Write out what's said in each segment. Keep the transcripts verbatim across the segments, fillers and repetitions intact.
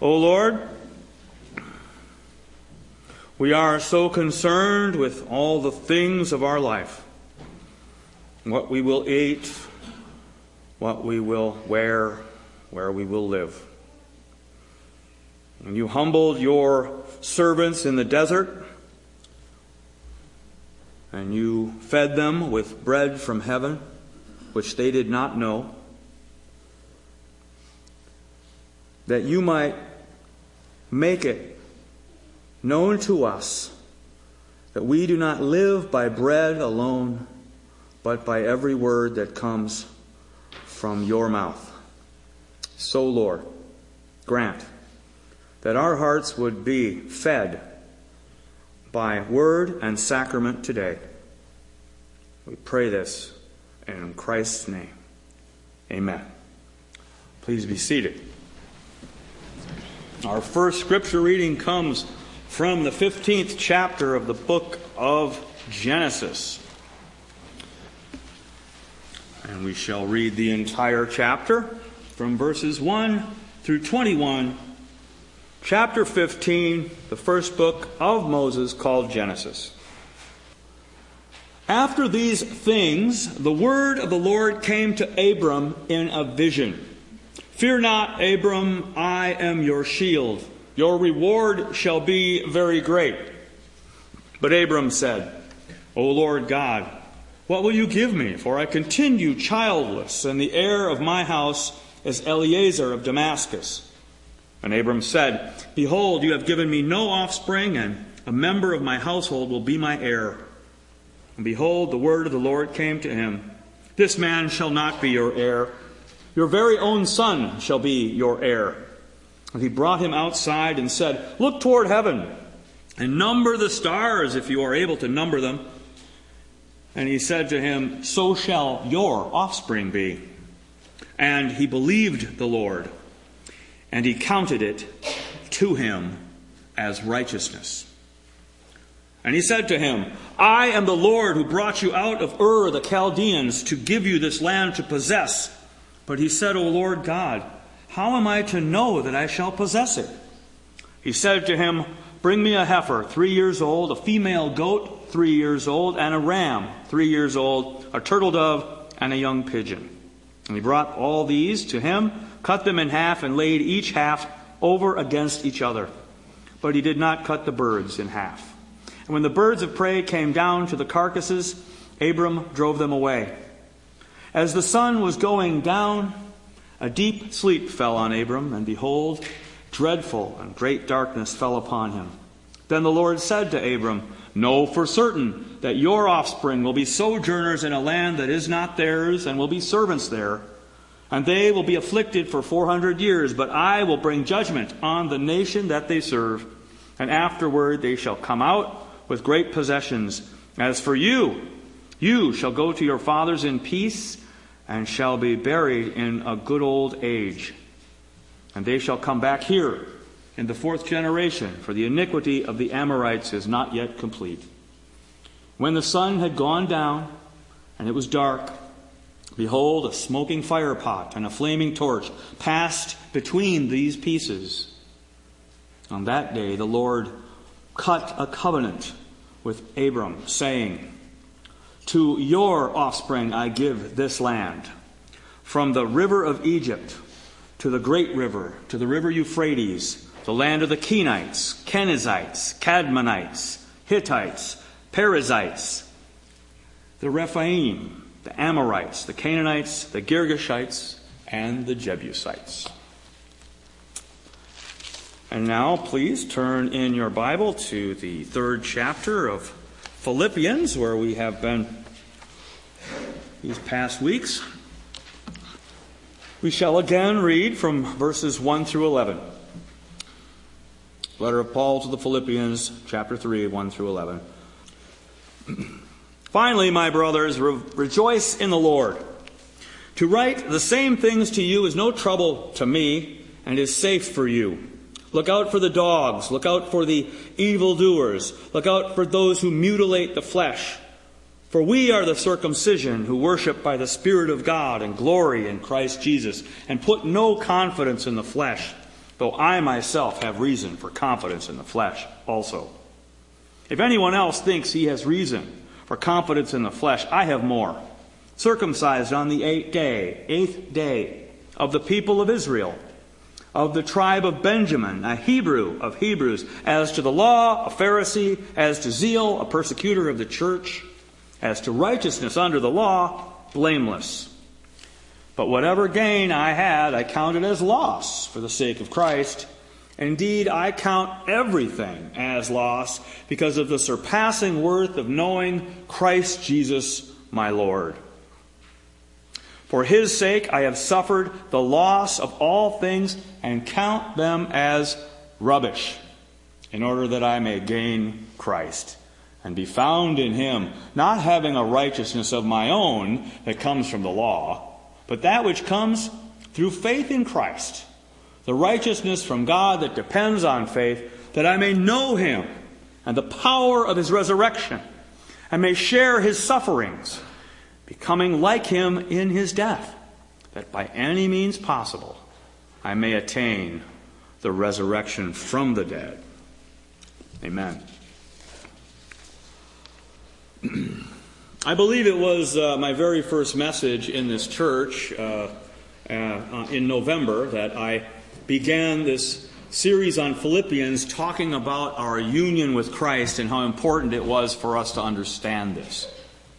O Lord, we are so concerned with all the things of our life, what we will eat, what we will wear, where we will live. And you humbled your servants in the desert, and you fed them with bread from heaven, which they did not know, that you might make it known to us that we do not live by bread alone, but by every word that comes from your mouth. So, Lord, grant that our hearts would be fed by word and sacrament today. We pray this in Christ's name. Amen. Please be seated. Our first scripture reading comes from the fifteenth chapter of the book of Genesis. And we shall read the entire chapter from verses one through twenty-one. Chapter fifteen, the first book of Moses called Genesis. After these things, the word of the Lord came to Abram in a vision. Fear not, Abram, I am your shield. Your reward shall be very great. But Abram said, O Lord God, what will you give me? For I continue childless, and the heir of my house is Eliezer of Damascus. And Abram said, Behold, you have given me no offspring, and a member of my household will be my heir. And behold, the word of the Lord came to him, This man shall not be your heir. Your very own son shall be your heir. And he brought him outside and said, Look toward heaven and number the stars if you are able to number them. And he said to him, So shall your offspring be. And he believed the Lord, and he counted it to him as righteousness. And he said to him, I am the Lord who brought you out of Ur the Chaldeans to give you this land to possess. But he said, O Lord God, how am I to know that I shall possess it? He said to him, Bring me a heifer, three years old, a female goat, three years old, and a ram, three years old, a turtle dove, and a young pigeon. And he brought all these to him, cut them in half, and laid each half over against each other. But he did not cut the birds in half. And when the birds of prey came down to the carcasses, Abram drove them away. As the sun was going down, a deep sleep fell on Abram, and behold, dreadful and great darkness fell upon him. Then the Lord said to Abram, Know for certain that your offspring will be sojourners in a land that is not theirs, and will be servants there. And they will be afflicted for four hundred years, but I will bring judgment on the nation that they serve. And afterward they shall come out with great possessions. As for you, you shall go to your fathers in peace, and shall be buried in a good old age. And they shall come back here in the fourth generation, for the iniquity of the Amorites is not yet complete. When the sun had gone down, and it was dark, behold, a smoking fire pot and a flaming torch passed between these pieces. On that day the Lord cut a covenant with Abram, saying, To your offspring I give this land, from the river of Egypt to the great river, to the river Euphrates, the land of the Kenites, Kenizzites, Cadmonites, Hittites, Perizzites, the Rephaim, the Amorites, the Canaanites, the Girgashites, and the Jebusites. And now, please turn in your Bible to the third chapter of Philippians, where we have been these past weeks. We shall again read from verses one through eleven. Letter of Paul to the Philippians, chapter three, one through eleven. Finally, my brothers, re- rejoice in the Lord. To write the same things to you is no trouble to me, and is safe for you. Look out for the dogs. Look out for the evildoers. Look out for those who mutilate the flesh. For we are the circumcision who worship by the Spirit of God and glory in Christ Jesus, and put no confidence in the flesh, though I myself have reason for confidence in the flesh also. If anyone else thinks he has reason for confidence in the flesh, I have more. Circumcised on the eighth day, eighth day of the people of Israel, of the tribe of Benjamin, a Hebrew of Hebrews, as to the law, a Pharisee, as to zeal, a persecutor of the church, as to righteousness under the law, blameless. But whatever gain I had, I counted as loss for the sake of Christ. Indeed, I count everything as loss because of the surpassing worth of knowing Christ Jesus my Lord. For his sake I have suffered the loss of all things and count them as rubbish, in order that I may gain Christ and be found in him, not having a righteousness of my own that comes from the law, but that which comes through faith in Christ, the righteousness from God that depends on faith, that I may know him and the power of his resurrection, and may share his sufferings, becoming like him in his death, that by any means possible I may attain the resurrection from the dead. Amen. I believe it was uh, my very first message in this church uh, uh, in November that I began this series on Philippians, talking about our union with Christ and how important it was for us to understand this.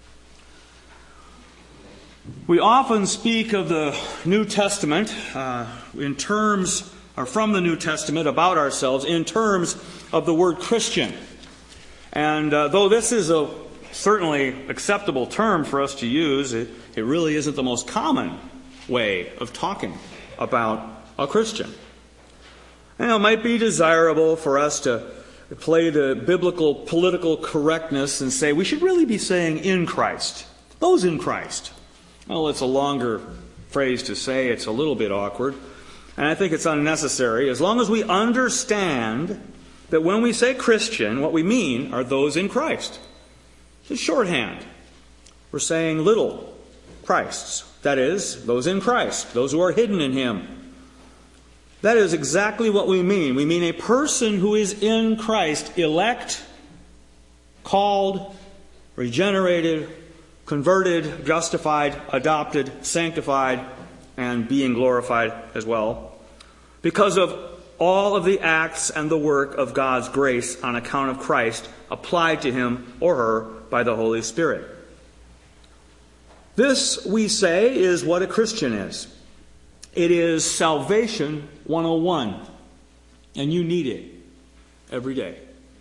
We often speak of the New Testament uh, in terms, or from the New Testament about ourselves in terms of the word Christian. And uh, though this is a certainly acceptable term for us to use, it, it really isn't the most common way of talking about a Christian. And it might be desirable for us to play the biblical political correctness and say we should really be saying in Christ, those in Christ. Well, it's a longer phrase to say. It's a little bit awkward. And I think it's unnecessary. As long as we understand that when we say Christian, what we mean are those in Christ. It's shorthand. We're saying little Christs. That is, those in Christ, those who are hidden in him. That is exactly what we mean. We mean a person who is in Christ, elect, called, regenerated, converted, justified, adopted, sanctified, and being glorified as well, because of all of the acts and the work of God's grace on account of Christ applied to him or her by the Holy Spirit. This, we say, is what a Christian is. It is Salvation one oh one, and you need it every day.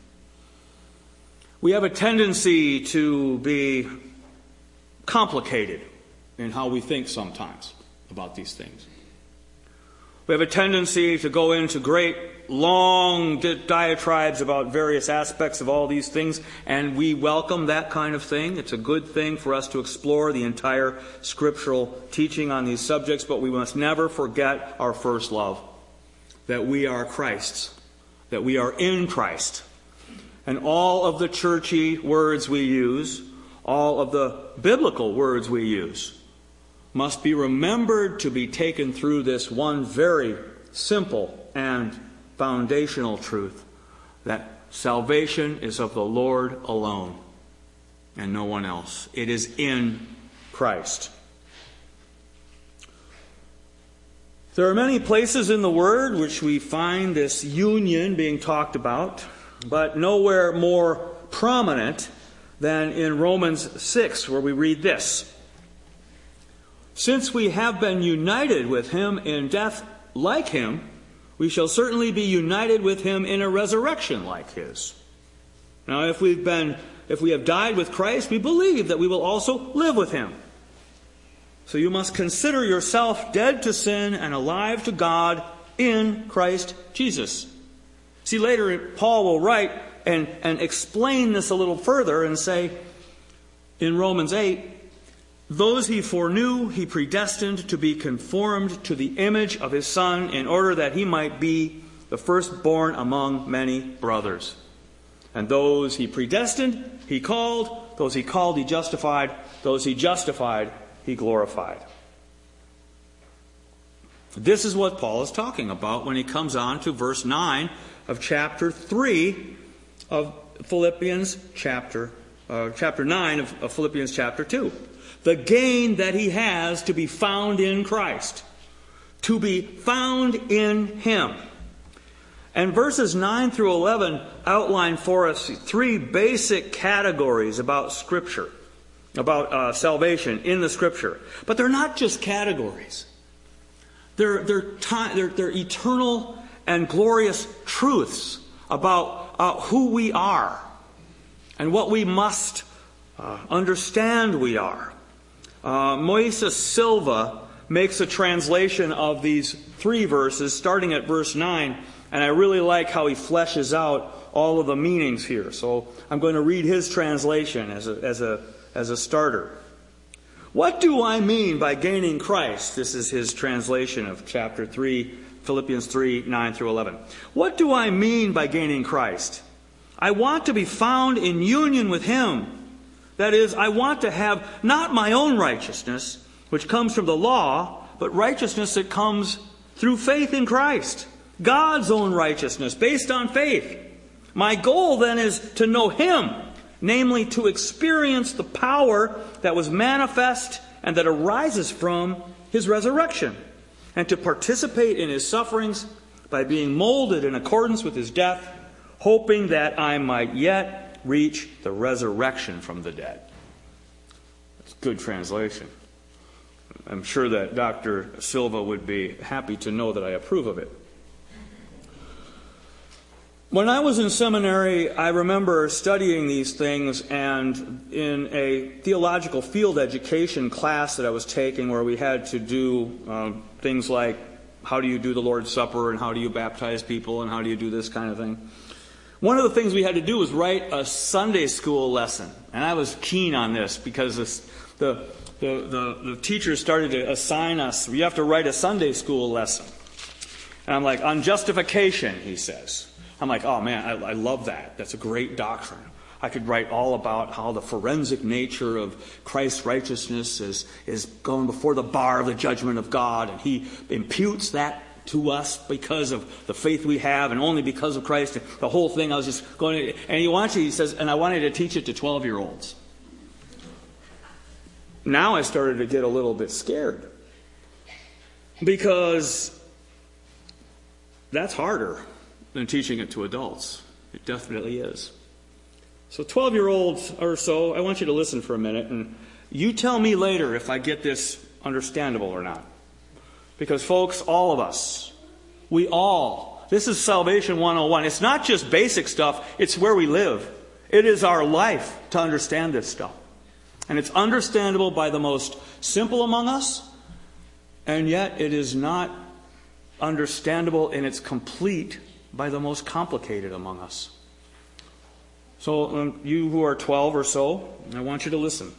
We have a tendency to be complicated in how we think sometimes about these things. We have a tendency to go into great, long diatribes about various aspects of all these things, and we welcome that kind of thing. It's a good thing for us to explore the entire scriptural teaching on these subjects, but we must never forget our first love, that we are Christ's, that we are in Christ. And all of the churchy words we use, all of the biblical words we use, must be remembered to be taken through this one very simple and foundational truth, that salvation is of the Lord alone and no one else. It is in Christ. There are many places in the Word which we find this union being talked about, but nowhere more prominent than in Romans six, where we read this: "Since we have been united with him in death like him, we shall certainly be united with him in a resurrection like his." Now, if we've been, if we have died with Christ, we believe that we will also live with him. So you must consider yourself dead to sin and alive to God in Christ Jesus. See, later Paul will write and, and explain this a little further and say in Romans eight, "Those he foreknew, he predestined to be conformed to the image of his Son, in order that he might be the firstborn among many brothers. And those he predestined, he called. Those he called, he justified. Those he justified, he glorified." This is what Paul is talking about when he comes on to verse nine of chapter three of Philippians chapter uh, chapter nine of, of Philippians chapter two. The gain that he has to be found in Christ. To be found in Him. And verses nine through eleven outline for us three basic categories about Scripture, about uh, salvation in the Scripture. But they're not just categories. They're, they're, time, they're, they're eternal and glorious truths about uh, who we are and what we must uh, understand we are. Uh, Moises Silva makes a translation of these three verses, starting at verse nine, and I really like how he fleshes out all of the meanings here. So I'm going to read his translation as a, as a, as a starter. What do I mean by gaining Christ? This is his translation of chapter three, Philippians three, nine through eleven. What do I mean by gaining Christ? I want to be found in union with Him. That is, I want to have not my own righteousness, which comes from the law, but righteousness that comes through faith in Christ. God's own righteousness, based on faith. My goal then is to know Him, namely to experience the power that was manifest and that arises from His resurrection, and to participate in His sufferings by being molded in accordance with His death, hoping that I might yet reach the resurrection from the dead. That's a good translation. I'm sure that Doctor Silva would be happy to know that I approve of it. When I was in seminary, I remember studying these things, and in a theological field education class that I was taking where we had to do uh, things like how do you do the Lord's Supper and how do you baptize people and how do you do this kind of thing. One of the things we had to do was write a Sunday school lesson. And I was keen on this because this, the, the, the, the teachers started to assign us, you have to write a Sunday school lesson. And I'm like, on justification, he says. I'm like, oh man, I, I love that. That's a great doctrine. I could write all about how the forensic nature of Christ's righteousness is, is going before the bar of the judgment of God, and He imputes that to us because of the faith we have and only because of Christ. And the whole thing, I was just going to, and he wants he says, and I wanted to teach it to twelve-year-olds. Now I started to get a little bit scared because that's harder than teaching it to adults. It definitely is. So twelve-year-olds or so, I want you to listen for a minute, and you tell me later if I get this understandable or not. Because folks, all of us, we all, this is Salvation one oh one. It's not just basic stuff, it's where we live. It is our life to understand this stuff. And it's understandable by the most simple among us, and yet it is not understandable in its complete by the most complicated among us. So um, you who are twelve or so, I want you to listen.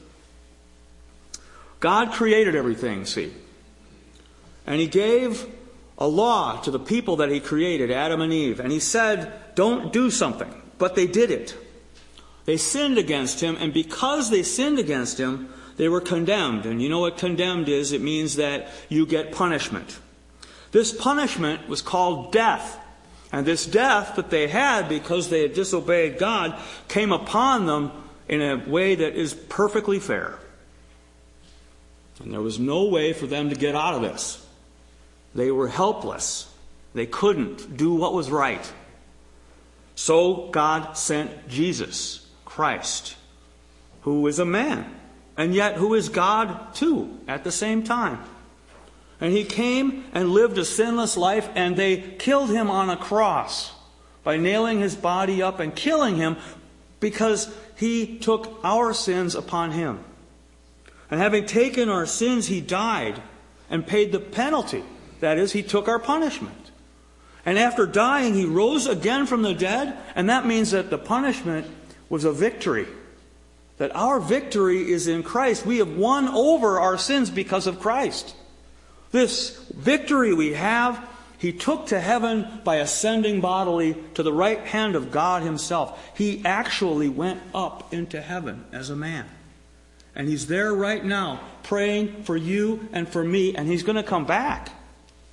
God created everything, see. And He gave a law to the people that He created, Adam and Eve. And He said, don't do something. But they did it. They sinned against Him, and because they sinned against Him, they were condemned. And you know what condemned is? It means that you get punishment. This punishment was called death. And this death that they had because they had disobeyed God came upon them in a way that is perfectly fair. And there was no way for them to get out of this. They were helpless. They couldn't do what was right. So God sent Jesus Christ, who is a man, and yet who is God too at the same time. And He came and lived a sinless life, and they killed Him on a cross by nailing His body up and killing Him because He took our sins upon Him. And having taken our sins, He died and paid the penalty. That is, He took our punishment. And after dying, He rose again from the dead, and that means that the punishment was a victory. That our victory is in Christ. We have won over our sins because of Christ. This victory we have, He took to heaven by ascending bodily to the right hand of God Himself. He actually went up into heaven as a man. And He's there right now praying for you and for me, and He's going to come back.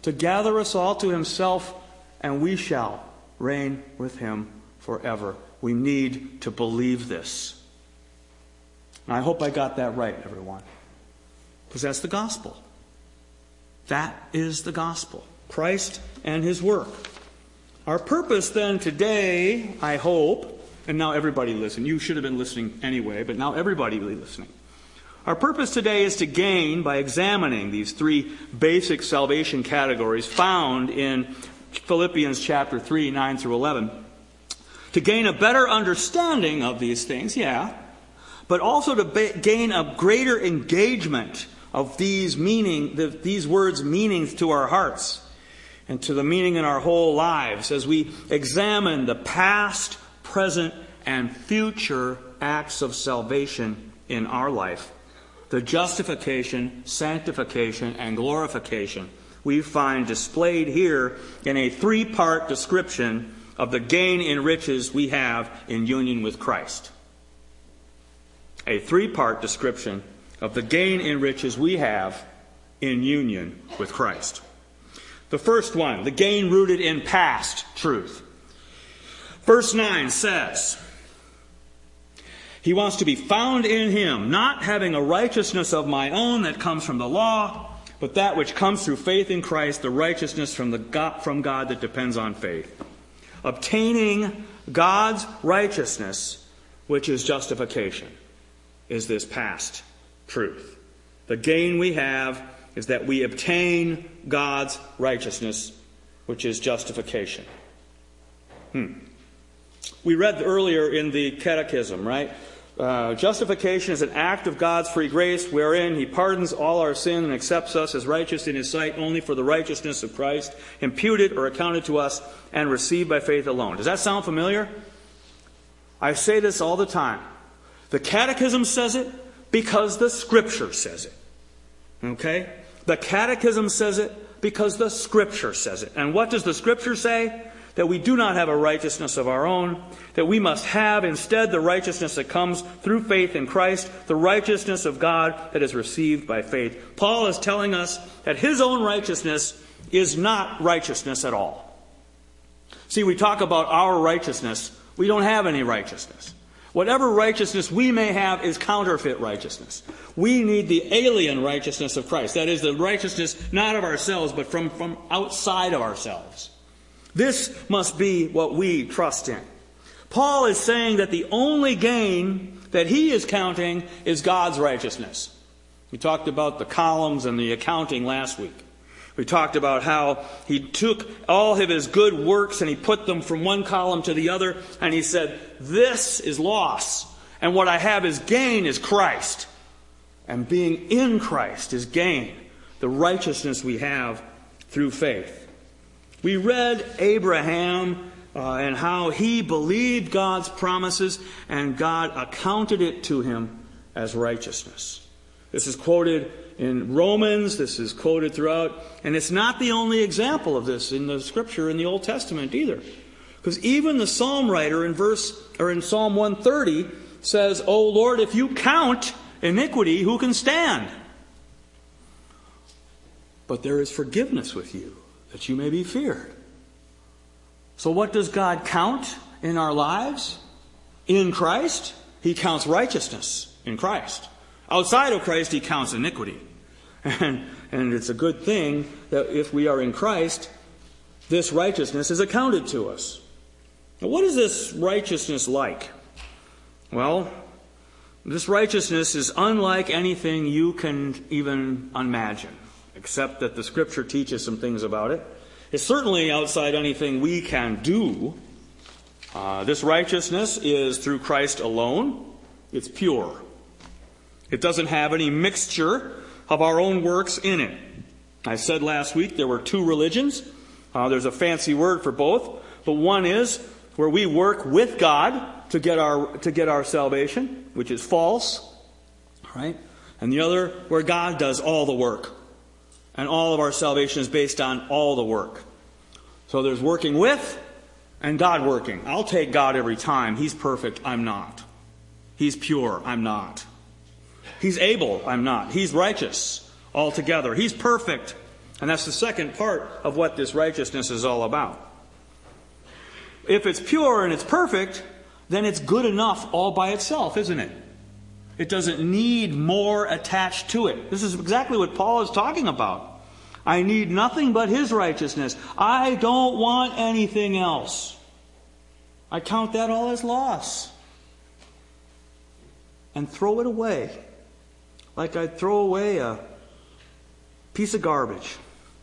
to gather us all to himself, and we shall reign with him forever. We need to believe this. And I hope I got that right, everyone. Because that's the gospel. That is the gospel. Christ and his work. Our purpose then today, I hope, and now everybody listen. You should have been listening anyway, but now everybody will be listening. Our purpose today is to gain, by examining these three basic salvation categories found in Philippians chapter three, nine through eleven, to gain a better understanding of these things, yeah, but also to ba- gain a greater engagement of these meaning, the, these words' meanings to our hearts and to the meaning in our whole lives as we examine the past, present, and future acts of salvation in our life. The justification, sanctification, and glorification we find displayed here in a three-part description of the gain in riches we have in union with Christ. A three-part description of the gain in riches we have in union with Christ. The first one, the gain rooted in past truth. Verse nine says, he wants to be found in him, not having a righteousness of my own that comes from the law, but that which comes through faith in Christ, the righteousness from, the God, from God that depends on faith. Obtaining God's righteousness, which is justification, is this past truth. The gain we have is that we obtain God's righteousness, which is justification. Hmm. We read earlier in the catechism, right? Uh, justification is an act of God's free grace wherein he pardons all our sin and accepts us as righteous in his sight only for the righteousness of Christ, imputed or accounted to us and received by faith alone. Does that sound familiar? I say this all the time. The catechism says it because the Scripture says it. Okay? The catechism says it because the Scripture says it. And what does the Scripture say? That we do not have a righteousness of our own, that we must have instead the righteousness that comes through faith in Christ, the righteousness of God that is received by faith. Paul is telling us that his own righteousness is not righteousness at all. See, we talk about our righteousness. We don't have any righteousness. Whatever righteousness we may have is counterfeit righteousness. We need the alien righteousness of Christ. That is the righteousness not of ourselves, but from, from outside of ourselves. This must be what we trust in. Paul is saying that the only gain that he is counting is God's righteousness. We talked about the columns and the accounting last week. We talked about how he took all of his good works and he put them from one column to the other, and he said, this is loss, and what I have is gain is Christ. And being in Christ is gain, the righteousness we have through faith. We read Abraham uh, and how he believed God's promises and God accounted it to him as righteousness. This is quoted in Romans, this is quoted throughout, and it's not the only example of this in the Scripture in the Old Testament either. Because even the Psalm writer in verse or in Psalm one thirty says, "O Lord, if you count iniquity, who can stand? But there is forgiveness with you, that you may be feared." So what does God count in our lives? In Christ, he counts righteousness in Christ. Outside of Christ, he counts iniquity. And, and it's a good thing that if we are in Christ, this righteousness is accounted to us. Now, what is this righteousness like? Well, this righteousness is unlike anything you can even imagine, except that the Scripture teaches some things about it. It's certainly outside anything we can do. Uh, this righteousness is through Christ alone. It's pure. It doesn't have any mixture of our own works in it. I said last week there were two religions. Uh, there's a fancy word for both. But one is where we work with God to get our to get our salvation, which is false. Right? And the other where God does all the work. And all of our salvation is based on all the work. So there's working with and God working. I'll take God every time. He's perfect. I'm not. He's pure. I'm not. He's able. I'm not. He's righteous altogether. He's perfect. And that's the second part of what this righteousness is all about. If it's pure and it's perfect, then it's good enough all by itself, isn't it? It doesn't need more attached to it. This is exactly what Paul is talking about. I need nothing but His righteousness. I don't want anything else. I count that all as loss. And throw it away. Like I'd throw away a piece of garbage.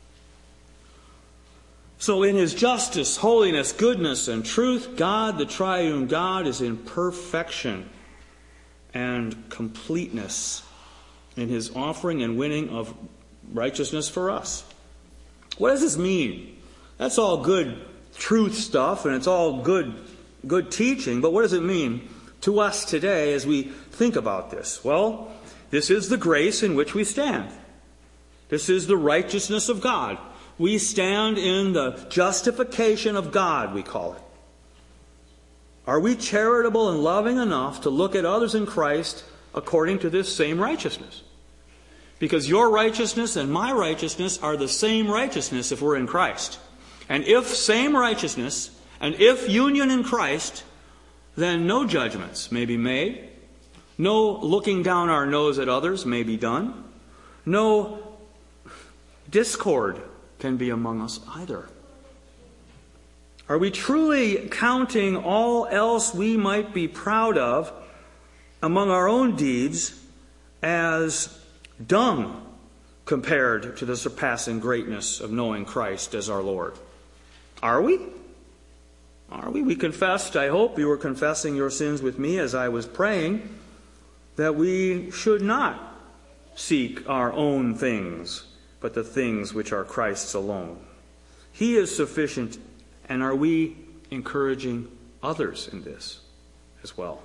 So in His justice, holiness, goodness, and truth, God, the triune God, is in perfection and completeness in His offering and winning of righteousness for us. What does this mean? That's all good truth stuff, and it's all good, good teaching, but what does it mean to us today as we think about this? Well, this is the grace in which we stand. This is the righteousness of God. We stand in the justification of God, we call it. Are we charitable and loving enough to look at others in Christ according to this same righteousness? Because your righteousness and my righteousness are the same righteousness if we're in Christ. And if same righteousness, and if union in Christ, then no judgments may be made. No looking down our nose at others may be done. No discord can be among us either. Are we truly counting all else we might be proud of among our own deeds as dung compared to the surpassing greatness of knowing Christ as our Lord? Are we? Are we? We confessed, I hope you were confessing your sins with me as I was praying, that we should not seek our own things, but the things which are Christ's alone. He is sufficient, and are we encouraging others in this as well?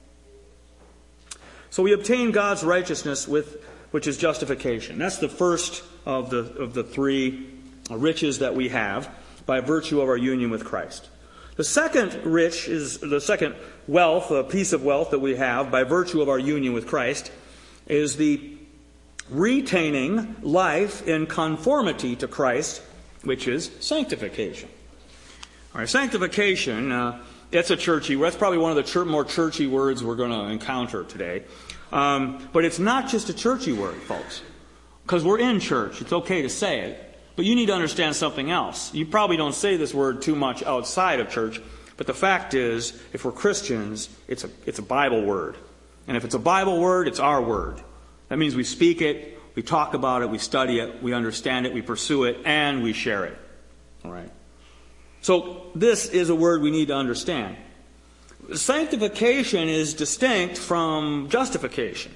So we obtain God's righteousness, with which is justification. That's the first of the of the three riches that we have by virtue of our union with Christ. The second rich is the second wealth, a piece of wealth that we have by virtue of our union with Christ, is the retaining life in conformity to Christ, which is sanctification. All right, sanctification, uh, it's a churchy word. That's probably one of the church, more churchy words we're going to encounter today. Um, but it's not just a churchy word, folks. Because we're in church. It's okay to say it. But you need to understand something else. You probably don't say this word too much outside of church. But the fact is, if we're Christians, it's a, it's a Bible word. And if it's a Bible word, it's our word. That means we speak it, we talk about it, we study it, we understand it, we pursue it, and we share it. All right. So this is a word we need to understand. Sanctification is distinct from justification.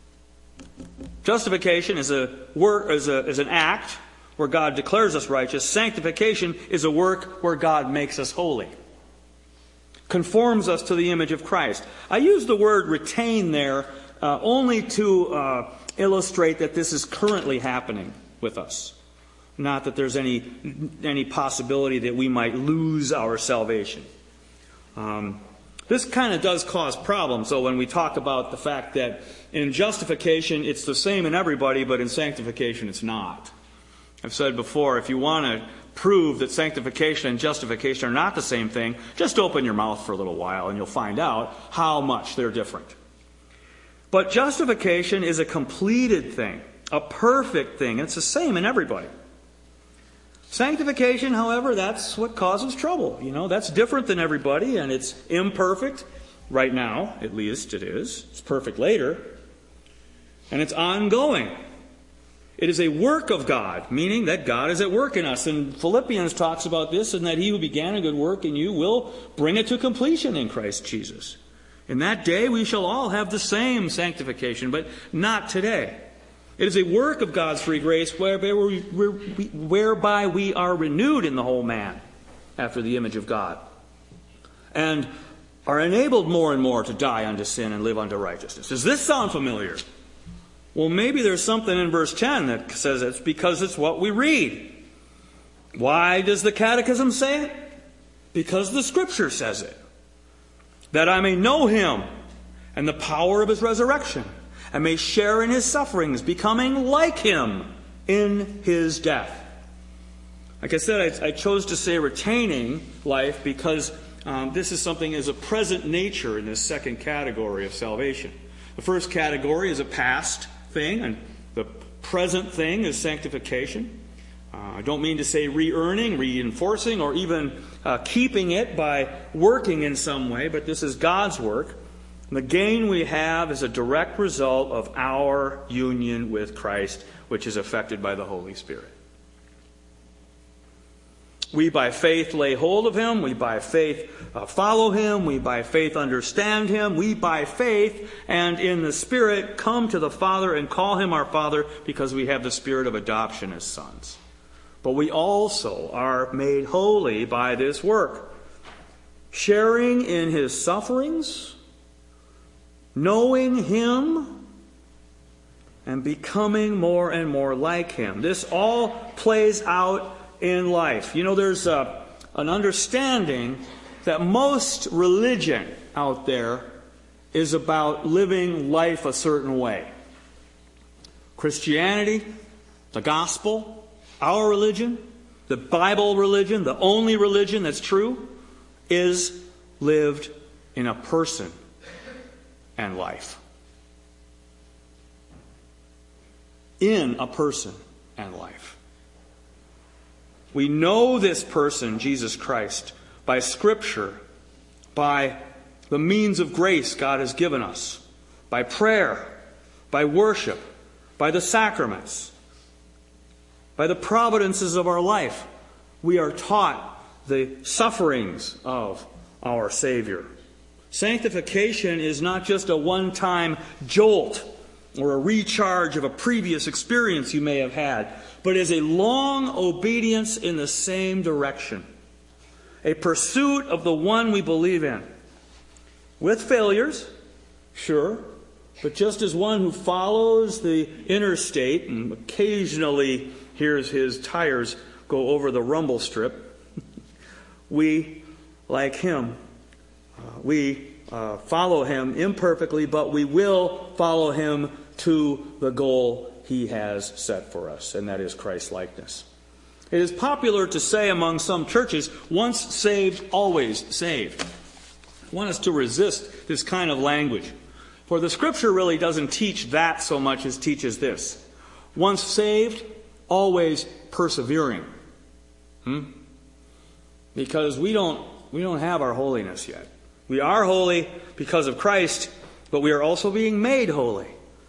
Justification is a work, is a is an act where God declares us righteous. Sanctification is a work where God makes us holy. Conforms us to the image of Christ. I use the word retain there uh, only to uh, illustrate that this is currently happening with us. Not that there's any any possibility that we might lose our salvation. Um, this kind of does cause problems, though, when we talk about the fact that in justification it's the same in everybody, but in sanctification it's not. I've said before, if you want to prove that sanctification and justification are not the same thing, just open your mouth for a little while and you'll find out how much they're different. But justification is a completed thing, a perfect thing, and it's the same in everybody. Sanctification, however, that's what causes trouble. You know, that's different than everybody, and it's imperfect. Right now, at least it is. It's perfect later. And it's ongoing. It is a work of God, meaning that God is at work in us. And Philippians talks about this, and that He who began a good work in you will bring it to completion in Christ Jesus. In that day we shall all have the same sanctification, but not today. It is a work of God's free grace whereby we, whereby we are renewed in the whole man after the image of God, and are enabled more and more to die unto sin and live unto righteousness. Does this sound familiar? Well, maybe there's something in verse ten that says it's because it's what we read. Why does the Catechism say it? Because the Scripture says it. That I may know Him and the power of His resurrection, and may share in His sufferings, becoming like Him in His death, Like I said, I, I chose to say retaining life because um, this is something as a present nature in this second category of salvation. The first category is a past thing, and the present thing is sanctification. Uh, I don't mean to say re-earning, reinforcing, or even uh, keeping it by working in some way, but this is God's work. And the gain we have is a direct result of our union with Christ, which is affected by the Holy Spirit. We by faith lay hold of Him. We by faith uh, follow Him. We by faith understand Him. We by faith and in the Spirit come to the Father and call Him our Father because we have the spirit of adoption as sons. But we also are made holy by this work, sharing in His sufferings, knowing Him, and becoming more and more like Him. This all plays out in life. You know, there's a, an understanding that most religion out there is about living life a certain way. Christianity, the gospel, our religion, the Bible religion, the only religion that's true, is lived in a person and life. In a person and life. We know this person, Jesus Christ, by Scripture, by the means of grace God has given us, by prayer, by worship, by the sacraments, by the providences of our life. We are taught the sufferings of our Savior. Sanctification is not just a one-time jolt or a recharge of a previous experience you may have had, but is a long obedience in the same direction. A pursuit of the one we believe in. With failures, sure, but just as one who follows the interstate and occasionally hears his tires go over the rumble strip, we, like him, uh, we uh, follow him imperfectly, but we will follow him to the goal He has set for us, and that is Christ-likeness. It is popular to say among some churches, once saved, always saved. I want us to resist this kind of language. For the Scripture really doesn't teach that so much as teaches this. Once saved, always persevering. Hmm? Because we don't, we don't have our holiness yet. We are holy because of Christ, but we are also being made holy.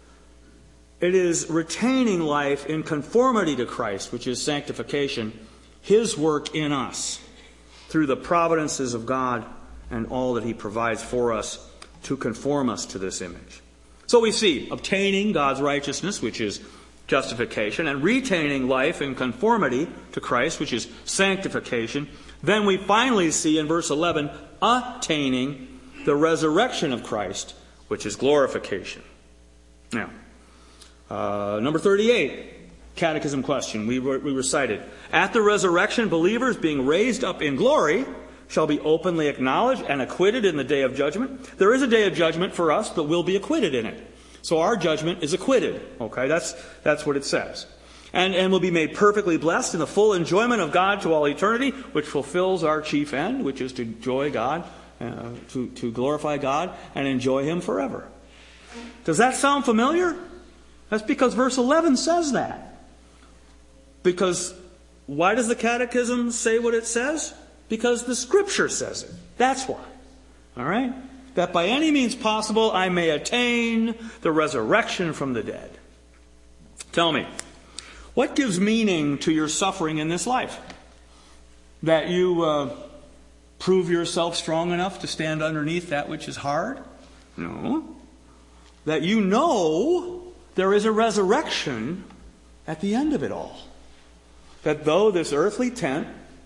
It is retaining life in conformity to Christ, which is sanctification, His work in us, through the providences of God and all that He provides for us to conform us to this image. So we see obtaining God's righteousness, which is justification, and retaining life in conformity to Christ, which is sanctification. Then we finally see in verse eleven, attaining the resurrection of Christ, which is glorification. Now, Uh, number thirty-eight, catechism question. We, re- we recited, at the resurrection, believers being raised up in glory shall be openly acknowledged and acquitted in the day of judgment. There is a day of judgment for us, but we'll be acquitted in it. So our judgment is acquitted. Okay, that's that's what it says. And, and we'll be made perfectly blessed in the full enjoyment of God to all eternity, which fulfills our chief end, which is to enjoy God, uh, to, to glorify God and enjoy Him forever. Does that sound familiar? That's because verse eleven says that. Because why does the Catechism say what it says? Because the Scripture says it. That's why. All right? That by any means possible I may attain the resurrection from the dead. Tell me, what gives meaning to your suffering in this life? That you uh, prove yourself strong enough to stand underneath that which is hard? No. That you know there is a resurrection at the end of it all. That though this earthly tent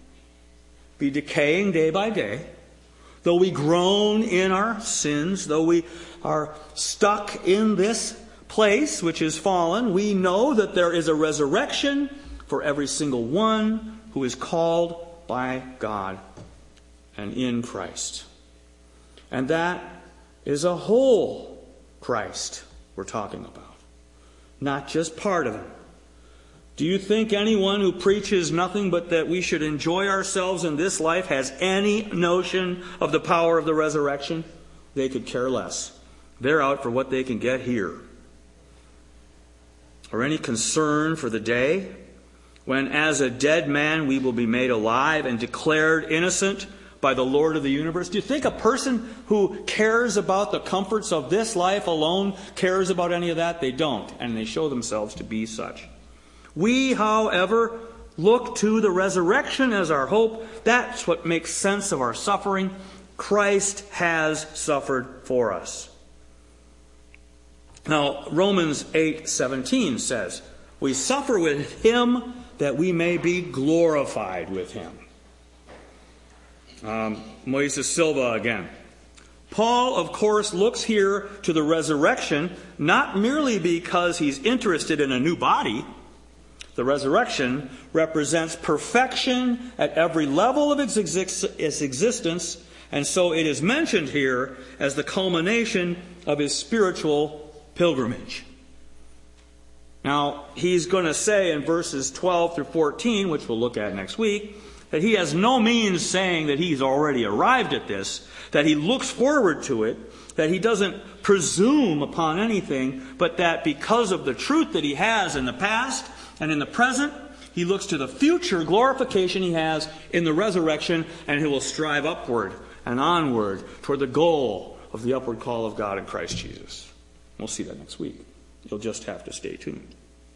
be decaying day by day, though we groan in our sins, though we are stuck in this place which is fallen, we know that there is a resurrection for every single one who is called by God and in Christ. And that is a whole Christ we're talking about. Not just part of Him. Do you think anyone who preaches nothing but that we should enjoy ourselves in this life has any notion of the power of the resurrection? They could care less. They're out for what they can get here. Or any concern for the day when, as a dead man, we will be made alive and declared innocent by the Lord of the universe? Do you think a person who cares about the comforts of this life alone cares about any of that? They don't, and they show themselves to be such. We, however, look to the resurrection as our hope. That's what makes sense of our suffering. Christ has suffered for us. Now, Romans eight seventeen says, we suffer with him that we may be glorified with him. Um, Moises Silva again. Paul, of course, looks here to the resurrection, not merely because he's interested in a new body. The resurrection represents perfection at every level of its existence, and so it is mentioned here as the culmination of his spiritual pilgrimage. Now, he's going to say in verses twelve through fourteen, which we'll look at next week, that he has no means saying that he's already arrived at this, that he looks forward to it, that he doesn't presume upon anything, but that because of the truth that he has in the past and in the present, he looks to the future glorification he has in the resurrection, and he will strive upward and onward toward the goal of the upward call of God in Christ Jesus. We'll see that next week. You'll just have to stay tuned.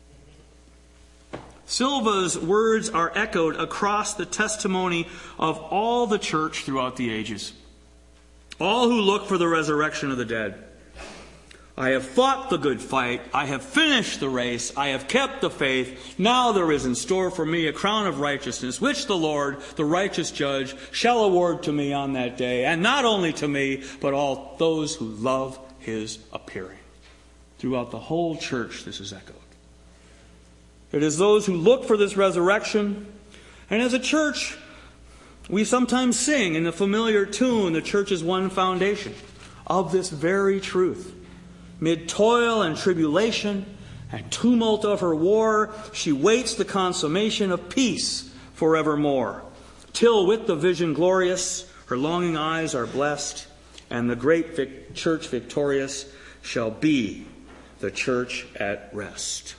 Silva's words are echoed across the testimony of all the church throughout the ages. All who look for the resurrection of the dead. I have fought the good fight. I have finished the race. I have kept the faith. Now there is in store for me a crown of righteousness, which the Lord, the righteous judge, shall award to me on that day. And not only to me, but all those who love his appearing. Throughout the whole church, this is echoed. It is those who look for this resurrection. And as a church, we sometimes sing in the familiar tune, the church's one foundation, of this very truth. Mid toil and tribulation and tumult of her war, she waits the consummation of peace forevermore. Till with the vision glorious, her longing eyes are blessed, and the great vic- church victorious shall be the church at rest.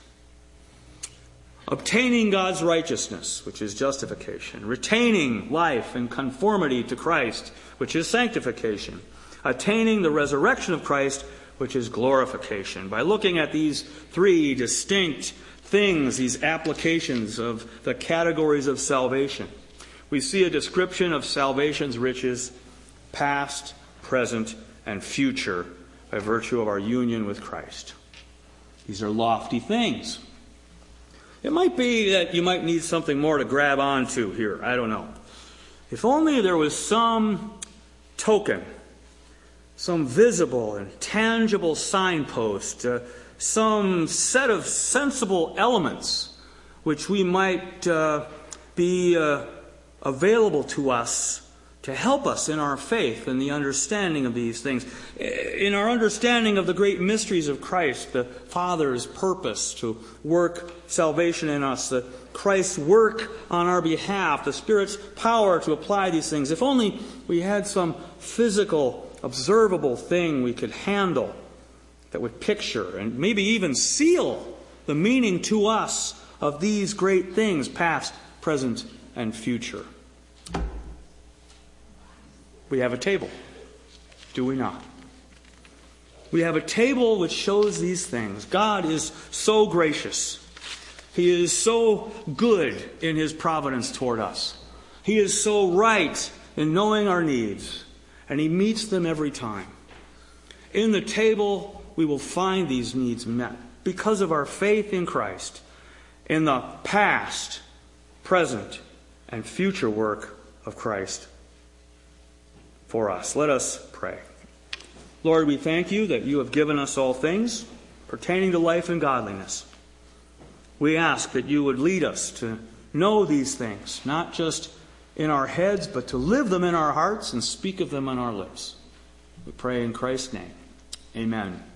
Obtaining God's righteousness, which is justification. Retaining life and conformity to Christ, which is sanctification. Attaining the resurrection of Christ, which is glorification. By looking at these three distinct things, these applications of the categories of salvation, we see a description of salvation's riches, past, present, and future, by virtue of our union with Christ. These are lofty things. It might be that you might need something more to grab onto here. I don't know. If only there was some token, some visible and tangible signpost, uh, some set of sensible elements which we might uh, be uh, available to us to help us in our faith and the understanding of these things, in our understanding of the great mysteries of Christ, the Father's purpose to work salvation in us, the Christ's work on our behalf, the Spirit's power to apply these things. If only we had some physical, observable thing we could handle that would picture and maybe even seal the meaning to us of these great things, past, present, and future. We have a table, do we not? We have a table which shows these things. God is so gracious. He is so good in his providence toward us. He is so right in knowing our needs, and he meets them every time. In the table, we will find these needs met because of our faith in Christ, in the past, present, and future work of Christ for us. Let us pray. Lord, we thank you that you have given us all things pertaining to life and godliness. We ask that you would lead us to know these things, not just in our heads, but to live them in our hearts and speak of them on our lips. We pray in Christ's name. Amen.